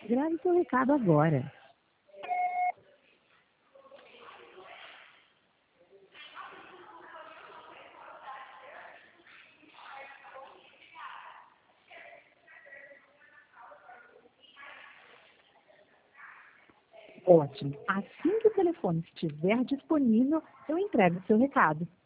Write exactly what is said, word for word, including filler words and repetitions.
Grave seu recado agora. Ótimo. Assim que o telefone estiver disponível, eu entrego o seu recado.